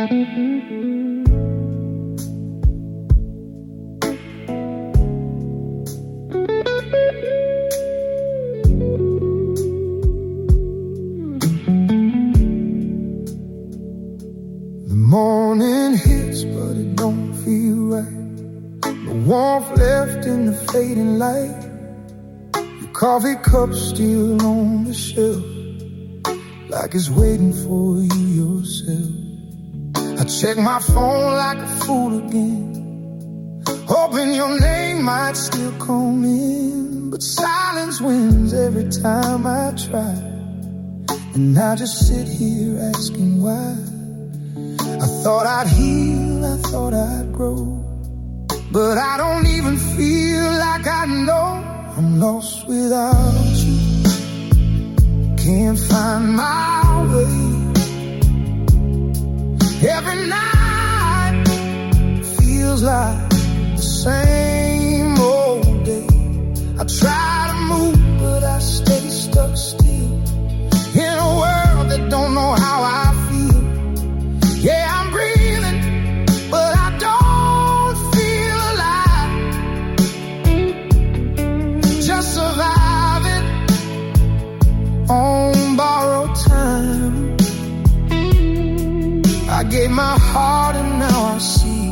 The morning hits, but it don't feel right. The warmth left in the fading light. Your coffee cup still on the shelf, like it's waiting for you yourself. I check my phone like a fool again, hoping your name might still come in. But silence wins every time I try, and I just sit here asking why. I thought I'd heal, I thought I'd grow, but I don't even feel like I know. I'm lost without you, can't find my way. Every night feels like the same old day. I try to move, but I stay stuck still in a world that don't know how I feel. Yeah, I'm breathing, but I don't feel alive. Just surviving on borrowed time. I gave my heart and now I see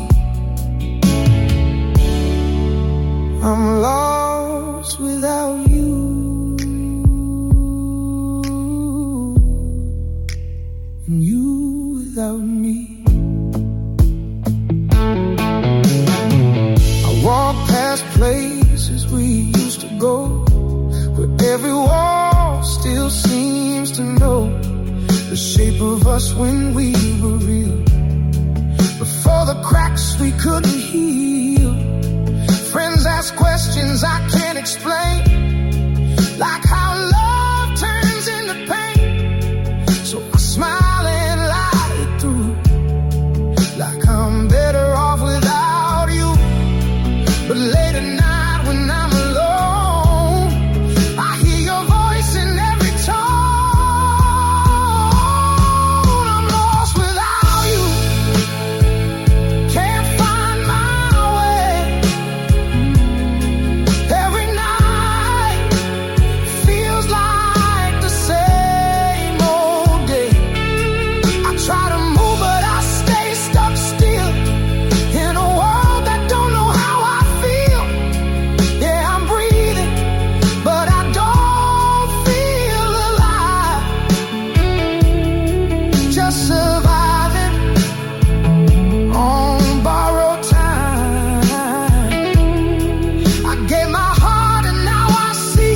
I'm lost without you. And you without me. I walk past places we used to go, where every wall still seems to know the shape of us when we were real. Before the cracks we couldn't heal. Friends ask questions I can't explain, like how love turns into pain. So I smile and lie it through, like I'm better off without you. But late at night when I'm alone, I hear your voice in every tone. I'm lost without you, can't find my way. Every night feels like the same old day. I try to move, but I stay stuck still in a world that don't know how I feel. Yeah, I'm breathing, but I don't feel alive. Just surviving on borrowed time. I gave my heart and now I see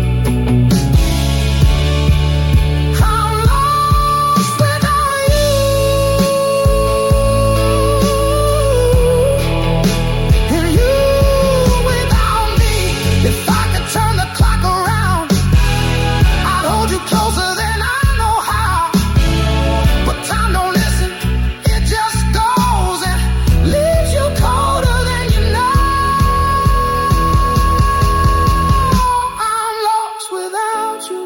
I'm lost without you. And you without me. If I could turn the clock around, I'd hold you closer than I know how. But time don't listen, it just goes and leaves you colder than you know. I'm lost without you,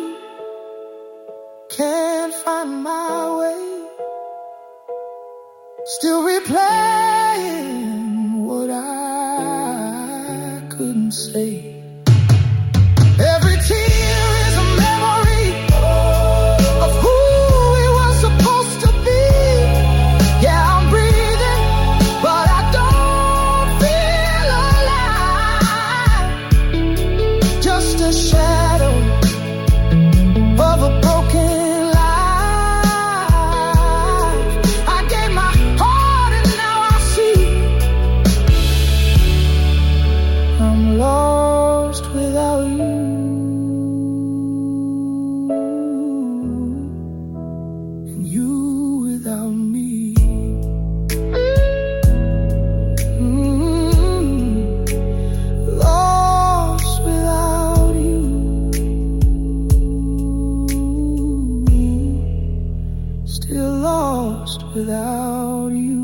can't find my way. Still replaying what I couldn't say. Every tear is a memory of who we were supposed to be. Yeah, I'm breathing, but I don't feel alive. Just a shadow of a broken life. I gave my heart and now I see I'm lost without you. And you without me. Lost without you. Still lost without you.